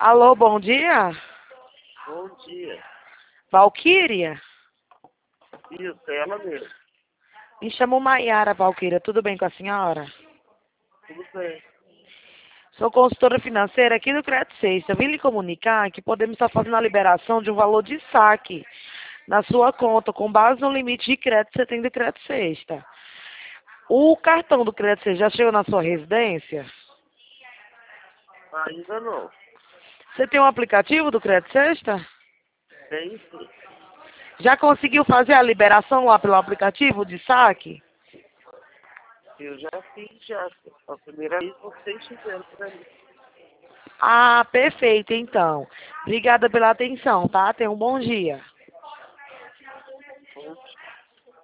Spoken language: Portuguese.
Alô, bom dia? Bom dia. Valquíria? Isso, é ela mesmo. Me chamo Maiara, Valquíria. Tudo bem com a senhora? Tudo bem. Sou consultora financeira aqui do Crédito Sexta. Vim lhe comunicar que podemos estar fazendo a liberação de um valor de saque na sua conta, com base no limite de crédito que você tem do Crédito Sexta. O cartão do Crédito Sexta já chegou na sua residência? Ainda não. Você tem um aplicativo do Crédito Sexta? Tem sim. Já conseguiu fazer a liberação lá pelo aplicativo de saque? Eu já fiz já. A primeira vez vocês fizeram pra mim. Ah, perfeito, então. Obrigada pela atenção, tá? Tenha um bom dia.